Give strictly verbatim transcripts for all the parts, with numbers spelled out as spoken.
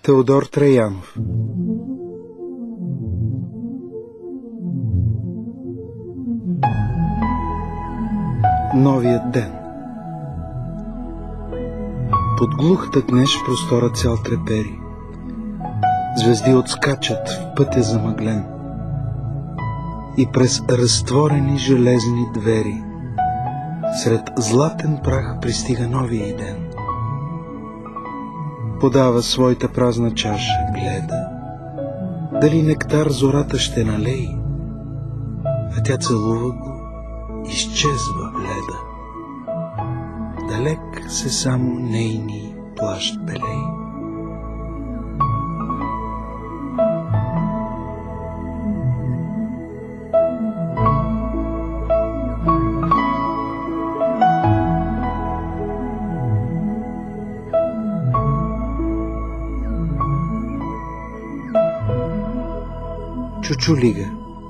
Теодор Траянов. Новият ден. Под глух тъкнеш простора цял трепери. Звезди отскачат в пътя замъглен и през разтворени железни двери сред златен прах пристига новия ден. Подава своята празна чаша, гледа дали нектар зората ще налей, а тя целува го, изчезва бледа. Далек се само нейни плащ белей. Чучулига.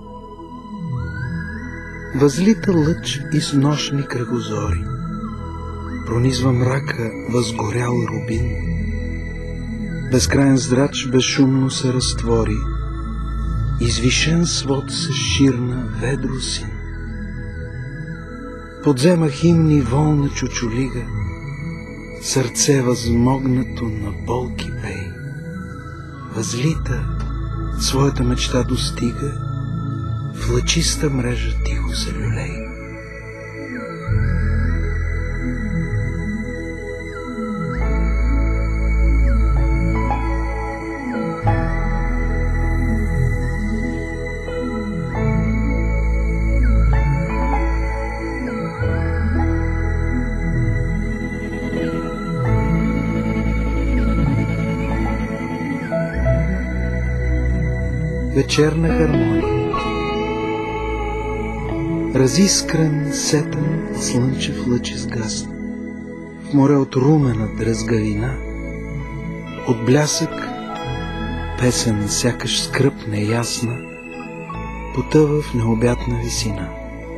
Възлита лъч из нощни кръгозори, пронизва мрака възгорял рубин. Безкрайен здрач безшумно се разтвори, извишен свод се ширна ведро син. Подзема химни волна чучулига, сърце възмогнато на болки пей. Възлита, своята мечта достига, в лъчиста мрежа тихо се люлей. Вечерна хармония. Разискрен, сетен, слънчев лъч изгасна. В море от румена дръзгавина, от блясък, песен сякаш скръб неясна, потъва в необятна висина.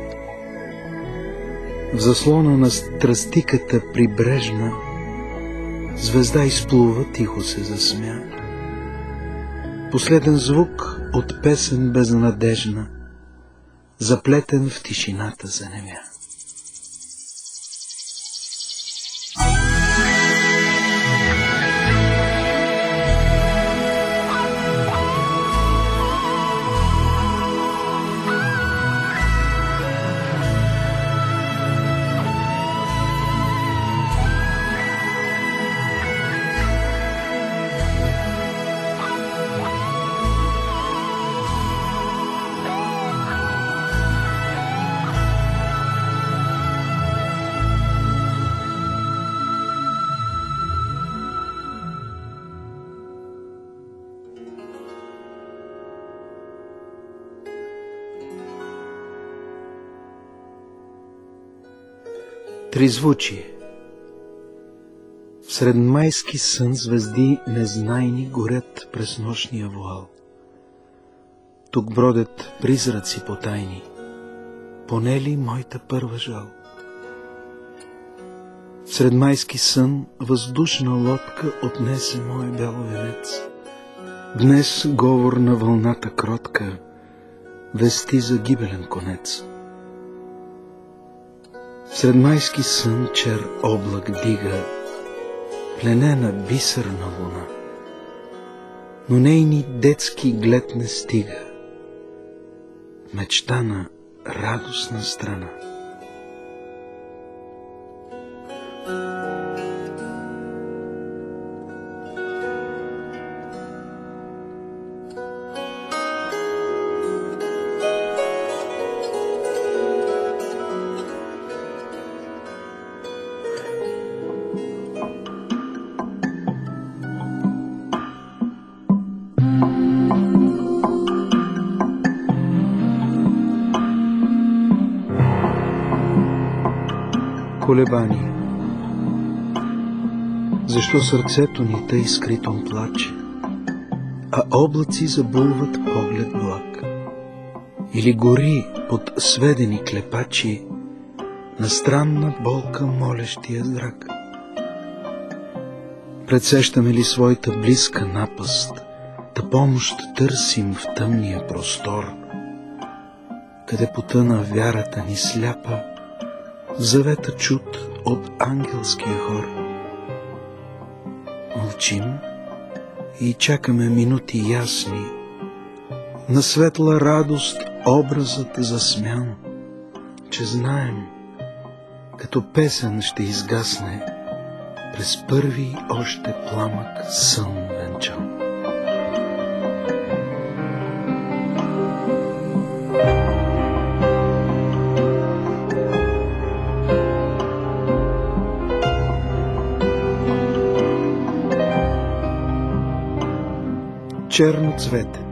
В заслона на страстиката прибрежна, звезда изплува, тихо се засмя. Последен звук от песен безнадежна, заплетен в тишината занемя. Тризвучие. Сред майски сън звезди незнайни горят през нощния вуал. Тук бродят призраци потайни, поне ли моята първа жал? Сред майски сън въздушна лодка отнесе мой бял венец. Днес говор на вълната кротка вести за гибелен конец. Сред майски сън чер облак дига пленена бисерна луна, но нейни детски глед не стига, мечтана радостна страна. Колебание. Защо сърцето ни тъй скритом плаче, а облаци забулват поглед благ? Или гори под сведени клепачи на странна болка молещия зрак? Предсещаме ли своята близка напаст, та помощ търсим в тъмния простор, къде потъна вярата ни сляпа в завета чут от ангелския хор. Мълчим и чакаме минути ясни, на светла радост образът засмян, че знаем, като песен ще изгасне през първи още пламък сън венчан. Черно цвете.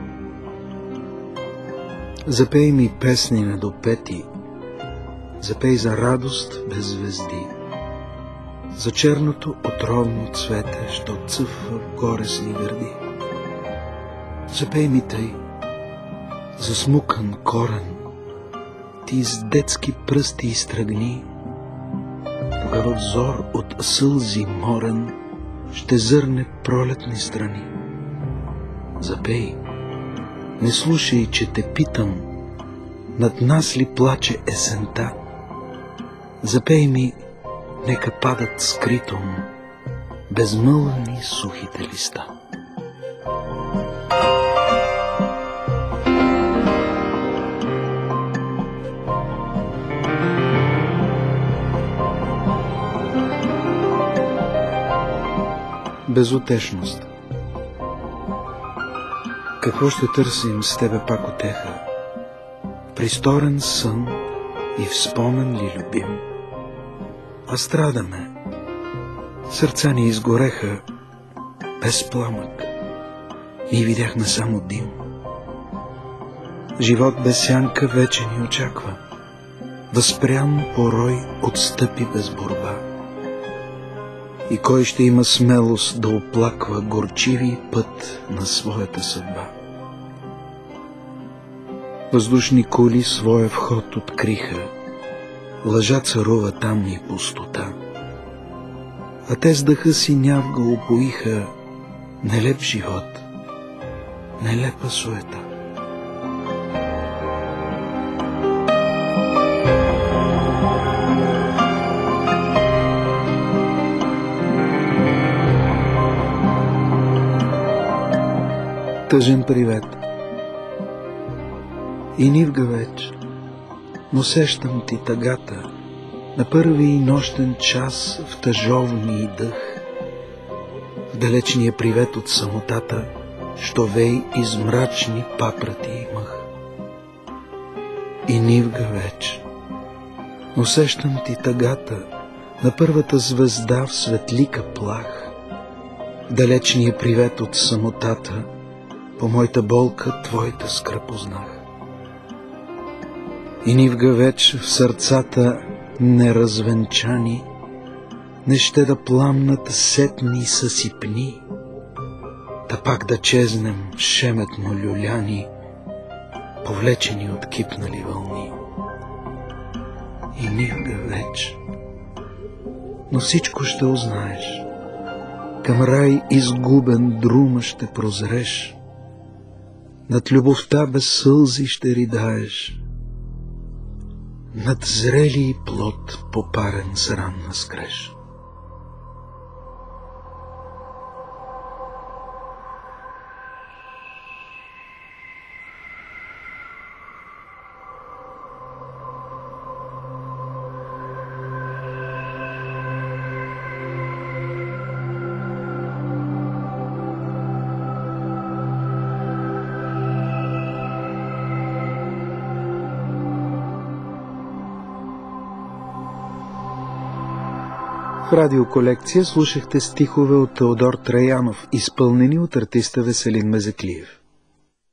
Запей ми песни недопети, запей за радост без звезди, за черното отровно цвете, що цъфва в горесни гърди. Запей ми тъй, за смукан корен, ти с детски пръсти изтръгни, тогава взор от сълзи морен ще зърне пролетни страни. Запей, не слушай, че те питам, над нас ли плаче есента. Запей ми, нека падат скритом безмълвни сухите листа. Безутешност. Какво ще търсим с тебе пак утеха? Присторен сън и в спомен ли любим? А страдаме, сърца ни изгореха без пламък, ние видяхме само дим. Живот без сянка вече ни очаква, възпрян порой отстъпи без борба. И кой ще има смелост да оплаква горчиви път на своята съдба? Въздушни кули своя вход откриха, лъжа царува там и пустота. А те с дъха си нявга опоиха нелеп живот, нелепа суета. Тъжен привет. И нивга веч, но сещам ти тъгата на първи нощен час в тъжовни дъх, в далечния привет от самотата, що вей из мрачни папрати и мъх. И нивга веч, но сещам ти тъгата на първата звезда в светлика плах, в далечния привет от самотата, по моята болка твоята скръп узнах. И нивга веч в сърцата неразвенчани не ще да пламнат сетни съсипни, та пак да чезнем шеметно люляни, повлечени от кипнали вълни. И нивга веч, но всичко ще узнаеш, към рай изгубен друма ще прозреш, над любовта без сълзи ще ридаеш, над зрели плод попарен с ранна скреж. В радиоколекция слушахте стихове от Теодор Траянов, изпълнени от артиста Веселин Мезеклиев.